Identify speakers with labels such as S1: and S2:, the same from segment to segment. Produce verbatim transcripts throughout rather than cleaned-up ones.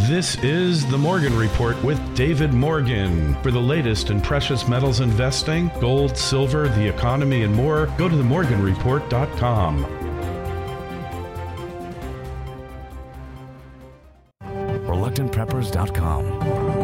S1: This is The Morgan Report with David Morgan. For the latest in precious metals investing, gold, silver, the economy, and more, go to the morgan report dot com.
S2: reluctant preppers dot com.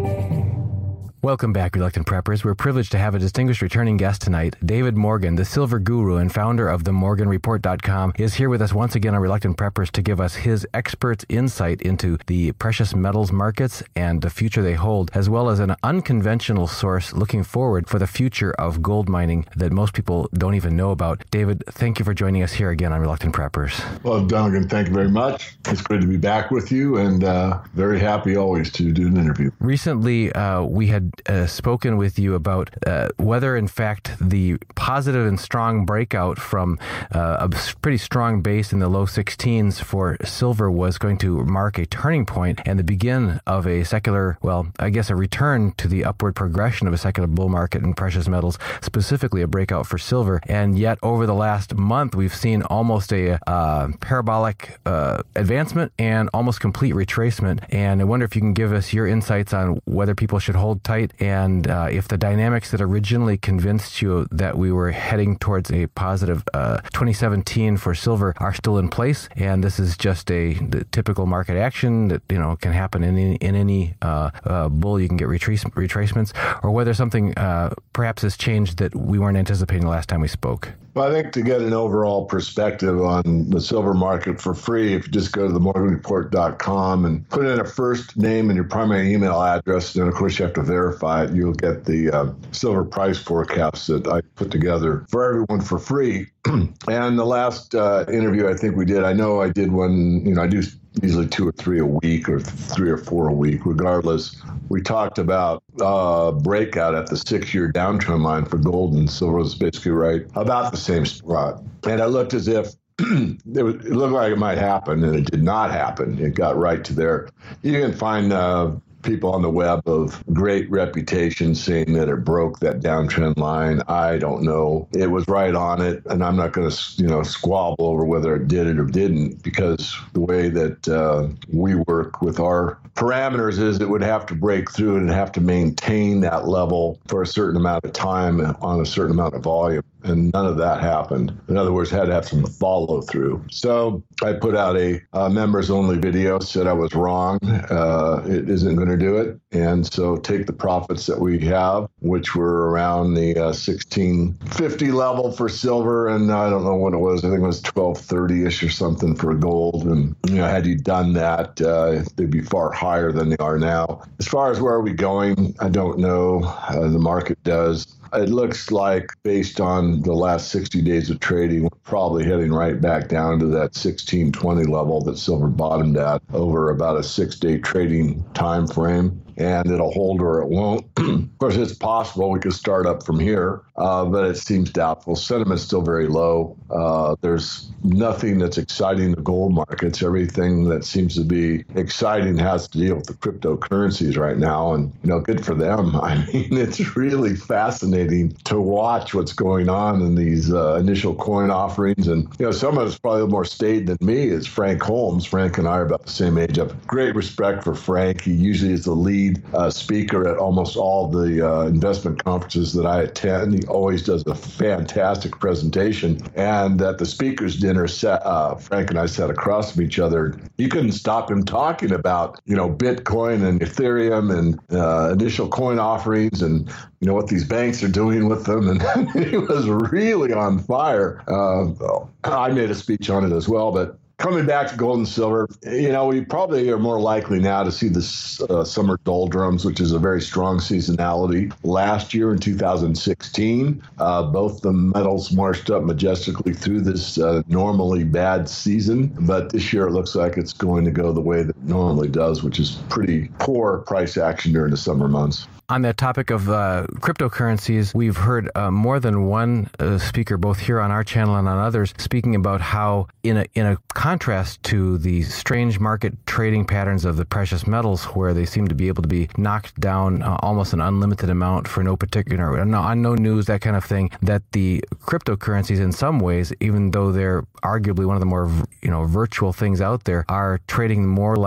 S3: Welcome back, Reluctant Preppers. We're privileged to have a distinguished returning guest tonight. David Morgan, the silver guru and founder of the morgan report dot com, is here with us once again on Reluctant Preppers to give us his expert insight into the precious metals markets and the future they hold, as well as an unconventional source looking forward for the future of gold mining that most people don't even know about. David, thank you for joining us here again on Reluctant Preppers.
S4: Well, Duncan, thank you very much. It's good to be back with you, and uh, very happy always to do an interview.
S3: Recently, uh, we had Uh, spoken with you about uh, whether, in fact, the positive and strong breakout from uh, a pretty strong base in the low sixteens for silver was going to mark a turning point and the begin of a secular, well, I guess a return to the upward progression of a secular bull market in precious metals, specifically a breakout for silver. And yet, over the last month, we've seen almost a uh, parabolic uh, advancement and almost complete retracement. And I wonder if you can give us your insights on whether people should hold tight and uh, if the dynamics that originally convinced you that we were heading towards a positive uh, twenty seventeen for silver are still in place, and this is just a the typical market action that you know can happen in any, in any uh, uh, bull. You can get retrace, retracements, or whether something uh, perhaps has changed that we weren't anticipating the last time we spoke.
S4: Well, I think to get an overall perspective on the silver market for free, if you just go to the morgan report dot com and put in a first name and your primary email address, then of course you have to verify it, you'll get the uh, silver price forecasts that I put together for everyone for free. And the last uh, interview I think we did, I know I did one, you know, I do usually two or three a week or three or four a week, regardless. We talked about uh, breakout at the six-year downtrend line for gold, and silver was basically right about the same spot. And it looked as if it, was, it looked like it might happen, and it did not happen. It got right to there. You can find uh, people on the web of great reputation saying that it broke that downtrend line. I don't know. It was right on it, and I'm not going to, you know, squabble over whether it did it or didn't, because the way that uh, we work with our parameters is it would have to break through and have to maintain that level for a certain amount of time on a certain amount of volume. And none of that happened. In other words, had to have some follow through. So I put out a uh, members only video, said I was wrong. Uh, it isn't going to do it. And so take the profits that we have, which were around the uh, sixteen fifty level for silver. And I don't know what it was. I think it was twelve thirty-ish or something for gold. And, you know, had you done that, uh, they'd be far higher than they are now. As far as where are we going, I don't know. Uh, the market does. It looks like, based on the last sixty days of trading, we're probably heading right back down to that sixteen twenty level that silver bottomed at over about a six-day trading time frame. And it'll hold or it won't. Of course, it's possible we could start up from here, uh, but it seems doubtful. Sentiment's still very low. Uh, there's nothing that's exciting the gold markets. Everything that seems to be exciting has to deal with the cryptocurrencies right now, and you know, good for them. I mean, it's really fascinating to watch what's going on in these uh, initial coin offerings. And you know, someone who's probably a little more staid than me is Frank Holmes. Frank and I are about the same age. I have great respect for Frank. He usually is the lead Uh, speaker at almost all the uh, investment conferences that I attend. He always does a fantastic presentation. And at the speakers dinner, set, uh, Frank and I sat across from each other. You couldn't stop him talking about, you know, Bitcoin and Ethereum and uh, initial coin offerings and, you know, what these banks are doing with them. And he was really on fire. Uh, I made a speech on it as well, but coming back to gold and silver, you know, we probably are more likely now to see this uh, summer doldrums, which is a very strong seasonality. Last year in two thousand sixteen, uh, both the metals marched up majestically through this uh, normally bad season. But this year it looks like it's going to go the way that it normally does, which is pretty poor price action during the summer months.
S3: On that topic of uh, cryptocurrencies, we've heard uh, more than one uh, speaker, both here on our channel and on others, speaking about how, in a in a contrast to the strange market trading patterns of the precious metals, where they seem to be able to be knocked down uh, almost an unlimited amount for no particular, no, on no news, that kind of thing, that the cryptocurrencies, in some ways, even though they're arguably one of the more, you know, virtual things out there, are trading more like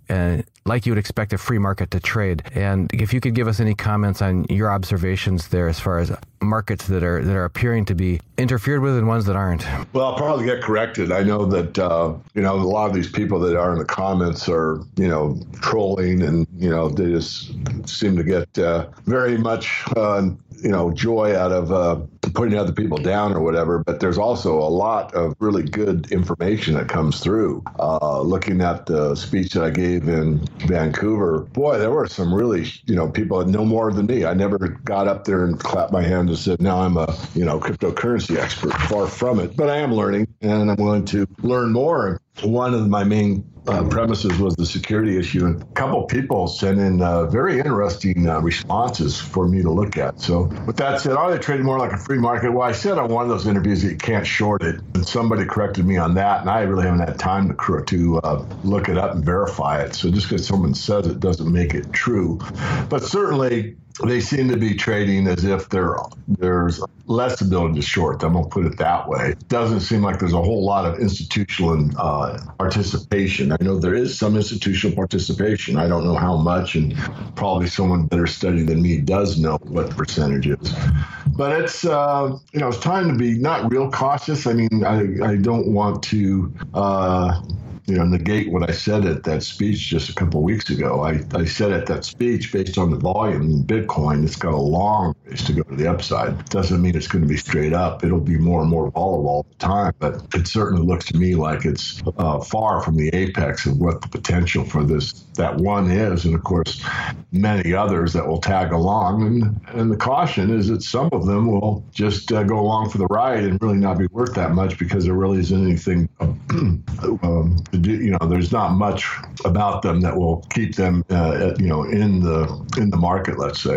S3: uh, like you would expect a free market to trade. And if you could give us any comments on your observations there as far as markets that are that are appearing to be interfered with and ones that aren't.
S4: Well, I'll probably get corrected. I know that, uh, you know, a lot of these people that are in the comments are, you know, trolling, and, you know, they just seem to get uh, very much, uh, you know, joy out of uh, putting other people down or whatever. But there's also a lot of really good information that comes through. Uh, looking at the speech that I gave in Vancouver, boy, there were some really, you know, people that know more than me. I never got up there and clapped my hands and said, now I'm a, you know, cryptocurrency expert. Far from it. But I am learning, and I'm willing to learn more. One of my main uh, premises was the security issue, and a couple of people sent in uh, very interesting uh, responses for me to look at. So with that said, are they trading more like a free market? Well, I said on one of those interviews that you can't short it, and somebody corrected me on that, and I really haven't had time to, to uh, look it up and verify it. So just because someone says it doesn't make it true. But certainly, they seem to be trading as if there there's less ability to short them. I'll put it that way. It doesn't seem like there's a whole lot of institutional uh, participation. I know there is some institutional participation. I don't know how much, and probably someone better studied than me does know what the percentage is. But it's, uh, you know, it's time to be not real cautious. I mean, I, I don't want to... Uh, you know, negate what I said at that speech just a couple of weeks ago. I, I said at that speech, based on the volume in Bitcoin, it's got a long ways to go to the upside. Doesn't mean it's going to be straight up. It'll be more and more volatile all the time, but it certainly looks to me like it's uh, far from the apex of what the potential for this, that one is. And of course, many others that will tag along. And, and the caution is that some of them will just uh, go along for the ride and really not be worth that much, because there really isn't anything um, you know, there's not much about them that will keep them, uh, you know, in the in the market, let's say.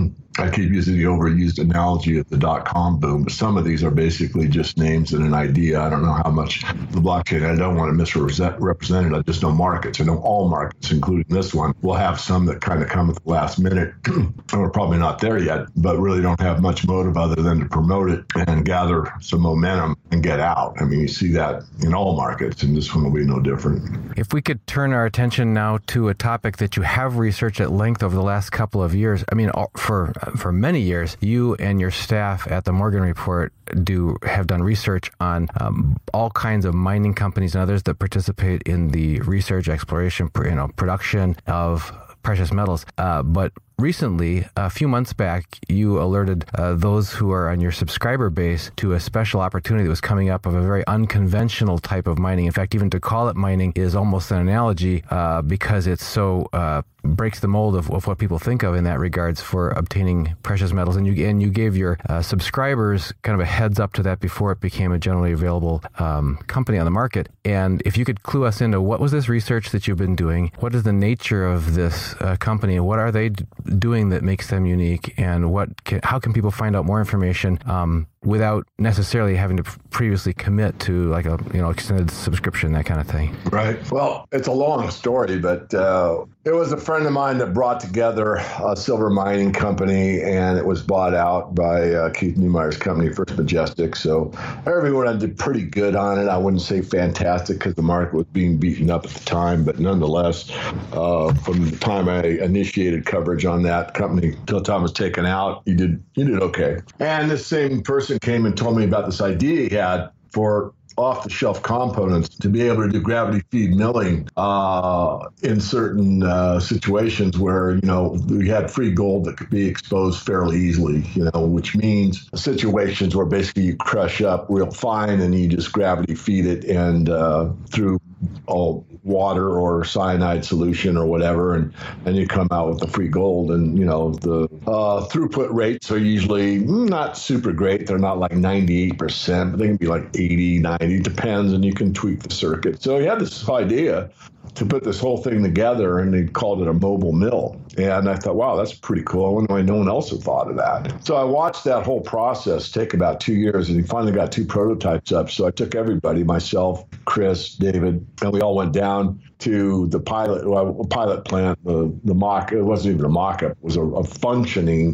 S4: I keep using the overused analogy of the dot-com boom, but some of these are basically just names and an idea. I don't know how much the blockchain, I don't want to misrepresent it. I just know markets. I know all markets, including this one. We'll have some that kind of come at the last minute, and we're probably not there yet, but really don't have much motive other than to promote it and gather some momentum and get out. I mean, you see that in all markets, and this one will be no different.
S3: If we could turn our attention now to a topic that you have researched at length over the last couple of years. I mean, for For many years, you and your staff at the Morgan Report do have done research on um, all kinds of mining companies and others that participate in the research, exploration, you know, production of precious metals. Uh, but recently, a few months back, you alerted uh, those who are on your subscriber base to a special opportunity that was coming up of a very unconventional type of mining. In fact, even to call it mining is almost an analogy uh, because it's so uh, breaks the mold of, of what people think of in that regards for obtaining precious metals. And you and you gave your uh, subscribers kind of a heads up to that before it became a generally available um, company on the market. And if you could clue us into what was this research that you've been doing, what is the nature of this uh, company, what are they d- doing that makes them unique, and what can, how can people find out more information um, without necessarily having to previously commit to like a you know extended subscription, that kind of thing?
S4: Right. Well, it's a long story, but uh, it was a friend of mine that brought together a silver mining company, and it was bought out by uh, Keith Neumeyer's company, First Majestic. So everyone did pretty good on it. I wouldn't say fantastic because the market was being beaten up at the time, but nonetheless, uh, from the time I initiated coverage on that company till the time it was taken out, you did you did okay. And this same person came and told me about this idea he had for off-the-shelf components to be able to do gravity feed milling uh, in certain uh, situations where, you know, we had free gold that could be exposed fairly easily, you know, which means situations where basically you crush up real fine and you just gravity feed it and uh, through all water or cyanide solution or whatever, and, and you come out with the free gold. And, you know, the uh, throughput rates are usually not super great. They're not like ninety-eight percent, but they can be like eighty, ninety, depends, and you can tweak the circuit. So he had this idea to put this whole thing together, and they called it a mobile mill. And I thought, wow, that's pretty cool. I wonder why no one else had thought of that. So I watched that whole process take about two years, and he finally got two prototypes up. So I took everybody, myself, Chris, David, and we all went down to the pilot well, pilot plant, the, the mock, it wasn't even a mock-up, it was a, a functioning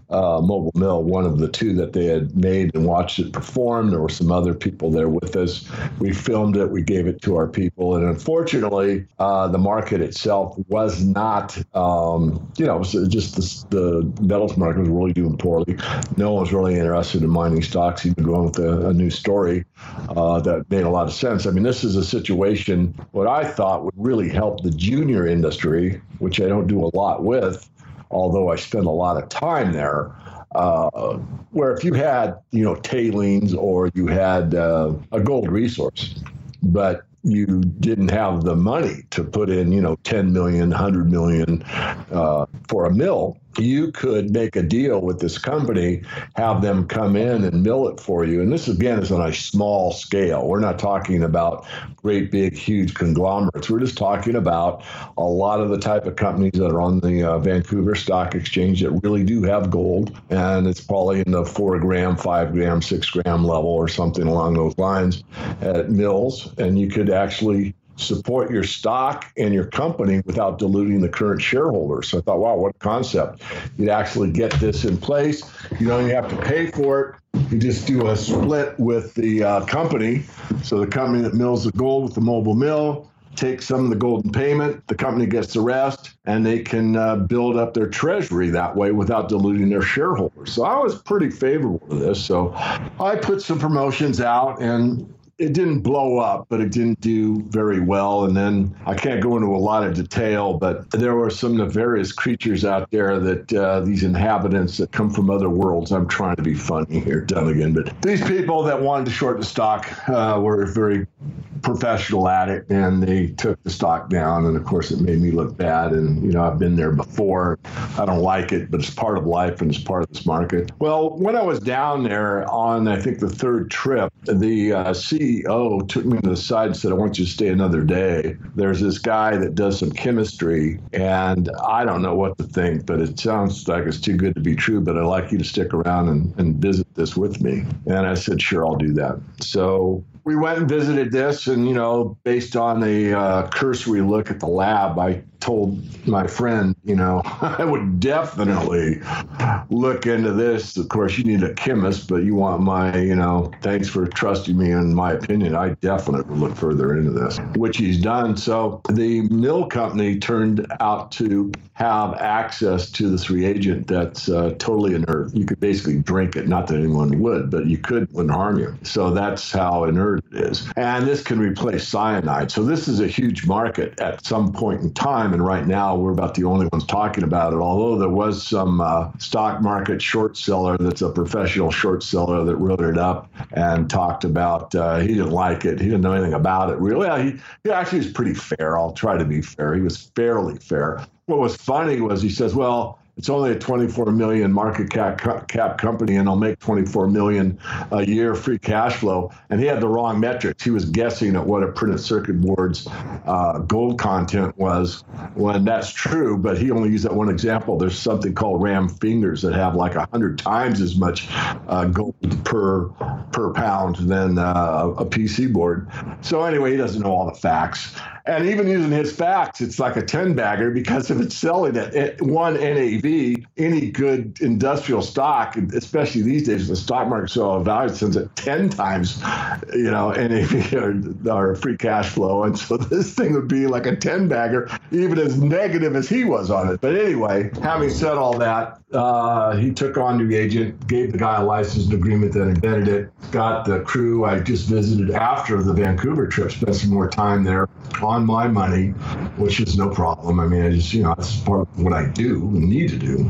S4: uh, Mobile Mill, one of the two that they had made and watched it perform. There were some other people there with us. We filmed it. We gave it to our people. And unfortunately, uh, the market itself was not, um, you know, it was just the, the metals market was really doing poorly. No one was really interested in mining stocks, even going with a, a new story uh, that made a lot of sense. I mean, this is a situation, what I thought would really help the junior industry, which I don't do a lot with, although I spend a lot of time there, uh, where if you had, you know, tailings or you had uh, a gold resource, but you didn't have the money to put in, you know, ten million, one hundred million uh, for a mill, you could make a deal with this company, have them come in and mill it for you. And this, again, is on a small scale. We're not talking about great, big, huge conglomerates. We're just talking about a lot of the type of companies that are on the uh, Vancouver Stock Exchange that really do have gold. And it's probably in the four gram, five gram, six gram level or something along those lines at mills. And you could actually support your stock and your company without diluting the current shareholders. So I thought, wow, what a concept. You'd actually get this in place. You don't even have to pay for it. You just do a split with the uh, company. So the company that mills the gold with the Mobile Mill takes some of the golden payment, the company gets the rest, and they can uh, build up their treasury that way without diluting their shareholders. So I was pretty favorable to this. So I put some promotions out, and it didn't blow up, but it didn't do very well. And then I can't go into a lot of detail, but there were some nefarious creatures out there that uh, these inhabitants that come from other worlds. I'm trying to be funny here, Dunnigan, but these people that wanted to short the stock uh, were very professional at it, and they took the stock down. And of course, it made me look bad. And, you know, I've been there before. I don't like it, but it's part of life and it's part of this market. Well, when I was down there on, I think, the third trip, the uh, C E O took me to the side and said, I want you to stay another day. There's this guy that does some chemistry, and I don't know what to think, but it sounds like it's too good to be true, but I'd like you to stick around and, and visit this with me. And I said, sure, I'll do that. So we went and visited this, and, you know, based on a uh, cursory look at the lab, I told my friend, you know, I would definitely look into this. Of course, you need a chemist, but you want my, you know, thanks for trusting me in my opinion. I definitely would look further into this, which he's done. So the mill company turned out to have access to this reagent that's uh, totally inert. You could basically drink it, not that anyone would, but you could, wouldn't harm you. So that's how inert it is. And this can replace cyanide. So this is a huge market at some point in time. And right now, we're about the only ones talking about it, although there was some uh, stock market short seller that's a professional short seller that wrote it up and talked about, uh, he didn't like it. He didn't know anything about it, really. He, he actually was pretty fair. I'll try to be fair. He was fairly fair. What was funny was he says, well, it's only a twenty-four million market cap, cap company, and I'll make twenty-four million a year free cash flow. And he had the wrong metrics. He was guessing at what a printed circuit board's uh, gold content was, when that's true. But he only used that one example. There's something called RAM fingers that have like a hundred times as much uh, gold per per pound than uh, a P C board. So anyway, he doesn't know all the facts. And even using his facts, it's like a ten bagger, because if it's selling at one N A V, any good industrial stock, especially these days, the stock market's so valued, sends at ten times, you know, N A V or, or free cash flow. And so this thing would be like a ten bagger, even as negative as he was on it. But anyway, having said all that, uh, he took on the agent, gave the guy a license agreement that invented it, got the crew I just visited after the Vancouver trip, spent some more time there on my money, which is no problem. I mean, I just, you know, it's part of what I do and need to do.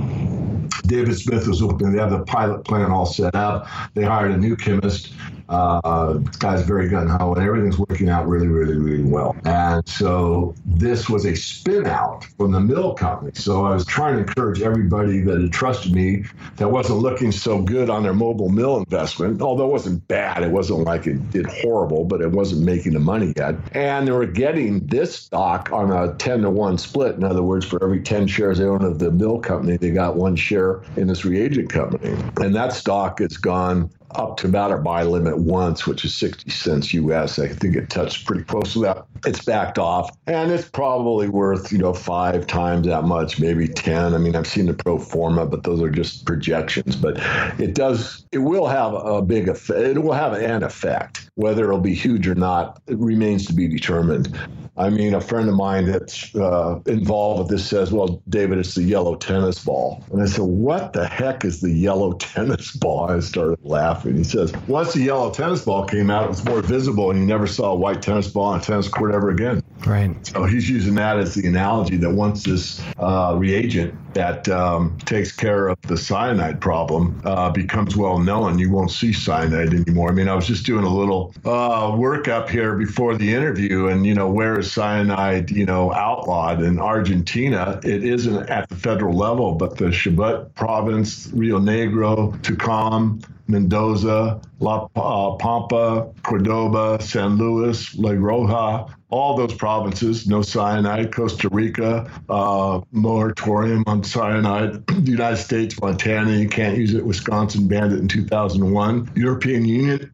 S4: David Smith was open. They have the pilot plant all set up. They hired a new chemist. Uh, this guy's very gung-ho, and everything's working out really, really, really well. And so this was a spin out from the mill company. So I was trying to encourage everybody that had trusted me, that wasn't looking so good on their Mobile Mill investment, although it wasn't bad. It wasn't like it did horrible, but it wasn't making the money yet. And they were getting this stock on a ten to one split. In other words, for every ten shares they own of the mill company, they got one share in this reagent company. And that stock has gone up to about our buy limit once, which is sixty cents U S. I think it touched pretty close to that. It's backed off, and it's probably worth, you know, five times that much, maybe ten. I mean, I've seen the pro forma, but those are just projections. But it does, it will have a big effect. It will have an effect. Whether it'll be huge or not, it remains to be determined. I mean, a friend of mine that's uh, involved with this says, well, David, it's the yellow tennis ball. And I said, what the heck is the yellow tennis ball? I started laughing. He says, once the yellow tennis ball came out, it was more visible, and you never saw a white tennis ball on a tennis court ever again.
S3: Right.
S4: So he's using that as the analogy that once this uh, reagent that um, takes care of the cyanide problem uh, becomes well known, you won't see cyanide anymore. I mean, I was just doing a little uh, workup here before the interview, and, you know, where is cyanide, you know, outlawed? In Argentina, it isn't at the federal level, but the Chubut province, Rio Negro, Tucumán, Mendoza, La uh, Pampa, Cordoba, San Luis, La Rioja, all those provinces, no cyanide. Costa Rica, uh, moratorium on cyanide. The United States, Montana, you can't use it. Wisconsin banned it in two thousand one. European Union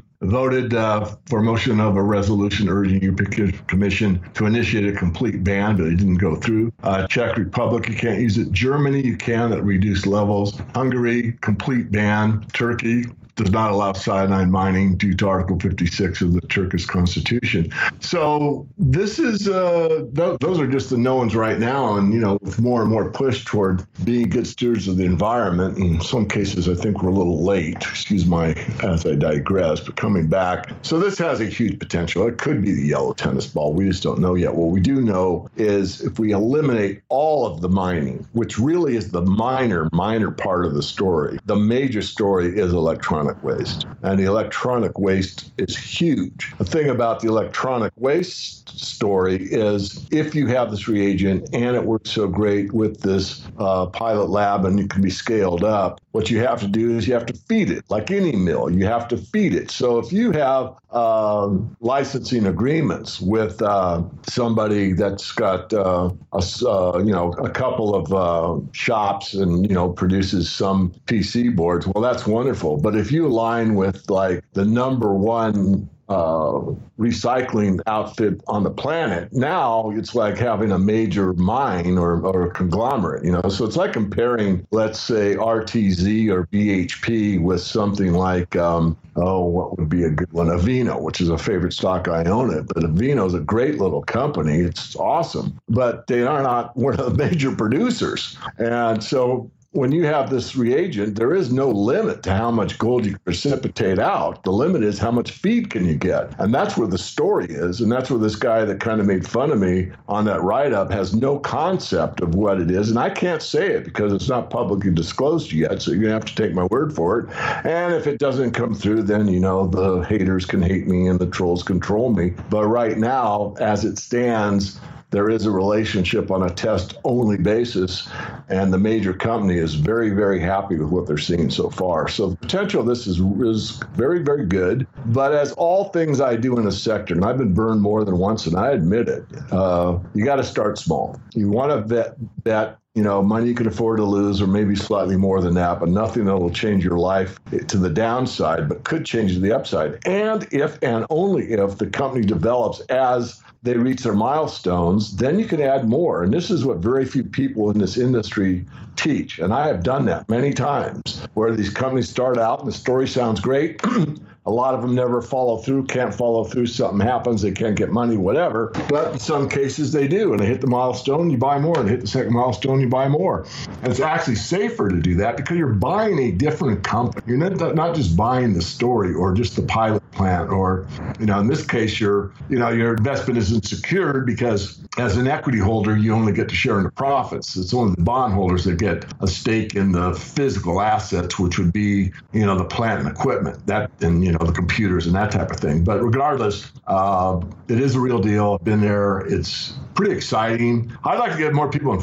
S4: voted uh, for a motion of a resolution urging European Commission to initiate a complete ban, but it didn't go through. Uh, Czech Republic, you can't use it. Germany, you can at reduced levels. Hungary, complete ban. Turkey does not allow cyanide mining due to Article fifty-six of the Turkish Constitution. So this is, uh, th- those are just the knowns right now. And, you know, with more and more push toward being good stewards of the environment, in some cases, I think we're a little late, excuse my, as I digress, but coming back. So this has a huge potential. It could be the yellow tennis ball. We just don't know yet. What we do know is if we eliminate all of the mining, which really is the minor, minor part of the story, the major story is electronic waste. And the electronic waste is huge. The thing about the electronic waste story is if you have this reagent and it works so great with this uh, pilot lab and it can be scaled up, what you have to do is you have to feed it like any mill. You have to feed it. So if you have um, licensing agreements with uh, somebody that's got uh, a, uh, you know, a couple of uh, shops and, you know, produces some P C boards, well, that's wonderful. But if you align with like the number one Uh, recycling outfit on the planet, now it's like having a major mine or, or a conglomerate, you know. So it's like comparing, let's say, R T Z or B H P with something like, um, oh, what would be a good one? Avino, which is a favorite stock. I own it. But Avino is a great little company. It's awesome. But they are not one of the major producers. And so when you have this reagent, there is no limit to how much gold you can precipitate out. The limit is how much feed can you get. And that's where the story is. And that's where this guy that kind of made fun of me on that write-up has no concept of what it is. And I can't say it because it's not publicly disclosed yet. So you're going to have to take my word for it. And if it doesn't come through, then, you know, the haters can hate me and the trolls control me. But right now, as it stands, there is a relationship on a test-only basis, and the major company is very, very happy with what they're seeing so far. So the potential of this is, is very, very good. But as all things I do in the sector, and I've been burned more than once, and I admit it, uh, you got to start small. You want to bet, bet you know, money you can afford to lose, or maybe slightly more than that, but nothing that will change your life to the downside, but could change to the upside. And if and only if the company develops as they reach their milestones, then you can add more. And this is what very few people in this industry teach. And I have done that many times, where these companies start out and the story sounds great. A lot of them never follow through, can't follow through, something happens, they can't get money, whatever. But in some cases they do, and they hit the milestone, you buy more, and they hit the second milestone, you buy more. And it's actually safer to do that because you're buying a different company. You're not, not just buying the story or just the pilot plant, or, you know, in this case, your, you know, your investment isn't secured because as an equity holder, you only get to share in the profits. It's only the bondholders that get a stake in the physical assets, which would be, you know, the plant and equipment, that, and, you know, the computers and that type of thing. But regardless, uh, it is a real deal. I've been there. It's pretty exciting. I'd like to get more people involved.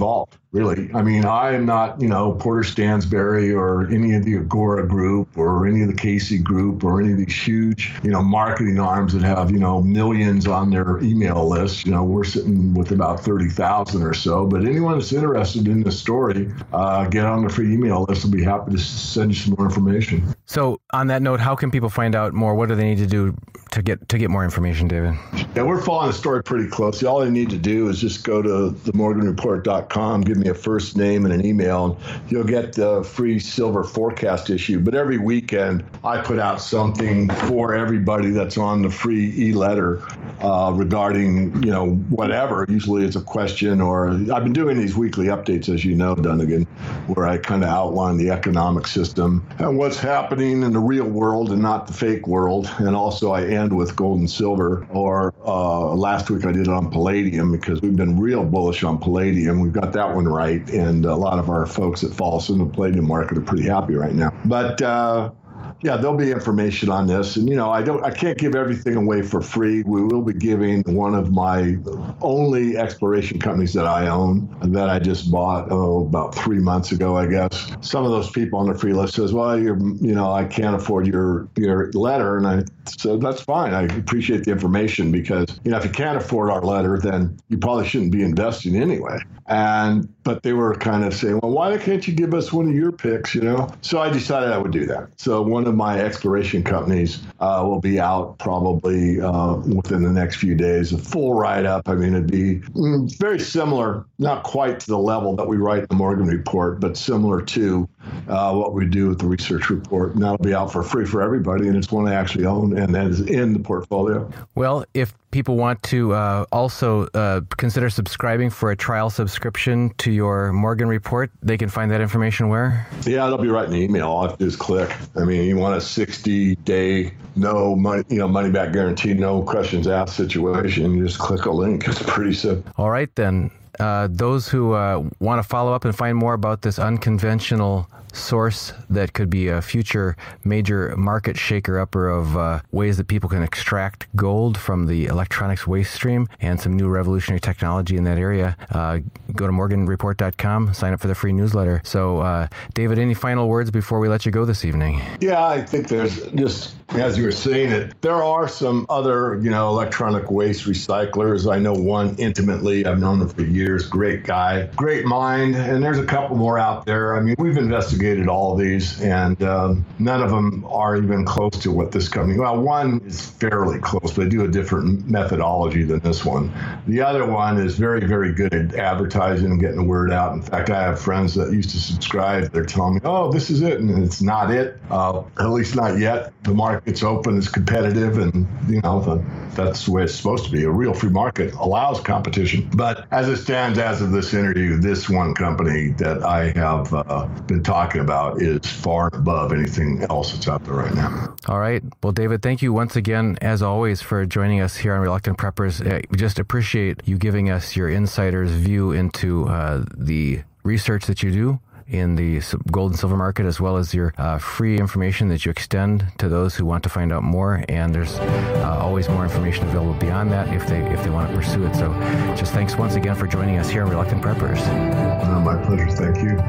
S4: really. I mean, I am not, you know, Porter Stansberry or any of the Agora group or any of the Casey group or any of these huge, you know, marketing arms that have, you know, millions on their email list. You know, we're sitting with about thirty thousand or so. But anyone that's interested in this story, uh, get on the free email list. We'll be happy to send you some more information.
S3: So on that note, how can people find out more? What do they need to do to get to get more information, David?
S4: Yeah, we're following the story pretty closely. All they need to do is just go to the morgan report dot com, give me a first name and an email, and you'll get the free silver forecast issue. But every weekend, I put out something for everybody that's on the free e-letter uh, regarding, you know, whatever. Usually it's a question, or I've been doing these weekly updates, as you know, Dunnigan, where I kind of outline the economic system and what's happening in the real world and not the fake world. And also I end with gold and silver, or uh, last week I did it on palladium because we've been real bullish on palladium. We've got that one right. And a lot of our folks that follow us in the palladium market are pretty happy right now. But uh, yeah, there'll be information on this. And, you know, I don't, I can't give everything away for free. We will be giving one of my only exploration companies that I own that I just bought, oh, about three months ago, I guess. Some of those people on the free list says, well, you're, you know, I can't afford your, your letter. And I said, that's fine. I appreciate the information because, you know, if you can't afford our letter, then you probably shouldn't be investing anyway. And, but they were kind of saying, well, why can't you give us one of your picks, you know? So I decided I would do that. So one of my exploration companies uh, will be out probably uh, within the next few days, a full write-up. I mean, it'd be mm, very similar, not quite to the level that we write in the Morgan Report, but similar to uh, what we do with the research report. And that'll be out for free for everybody, and it's one I actually own, and that is in the portfolio.
S3: Well, if people want to uh, also uh, consider subscribing for a trial subscription to your Morgan Report, they can find that information where?
S4: Yeah, it'll be right in the email. All I have to do is click. I mean, you want a sixty-day, no money, you know, money-back guarantee, no questions asked situation. You just click a link. It's pretty simple.
S3: All right, then. Uh, those who uh, want to follow up and find more about this unconventional source that could be a future major market shaker-upper of uh, ways that people can extract gold from the electronics waste stream and some new revolutionary technology in that area, uh, go to morgan report dot com, sign up for the free newsletter. So, uh, David, any final words before we let you go this evening?
S4: Yeah, I think there's just, as you were saying it, there are some other, you know, electronic waste recyclers. I know one intimately. I've known him for years. Great guy, great mind. And there's a couple more out there. I mean, we've investigated all of these, and um, none of them are even close to what this company, well, one is fairly close, but they do a different methodology than this one. The other one is very, very good at advertising and getting the word out. In fact, I have friends that used to subscribe. They're telling me, oh, this is it, and it's not it, uh, at least not yet. The market's open, it's competitive, and, you know, the, that's the way it's supposed to be. A real free market allows competition. But as it stands as of this interview, this one company that I have uh, been talking about is far above anything else that's out there right now.
S3: All right. Well, David, thank you once again, as always, for joining us here on Reluctant Preppers. Uh, we just appreciate you giving us your insider's view into uh, the research that you do in the gold and silver market, as well as your uh, free information that you extend to those who want to find out more. And there's uh, always more information available beyond that if they if they want to pursue it. So just thanks once again for joining us here on Reluctant Preppers.
S4: Oh, my pleasure. Thank you.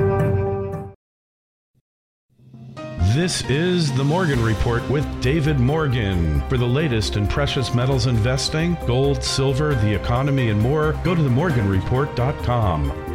S1: This is the Morgan Report with David Morgan. For the latest in precious metals investing, gold, silver, the economy, and more, go to the morgan report dot com.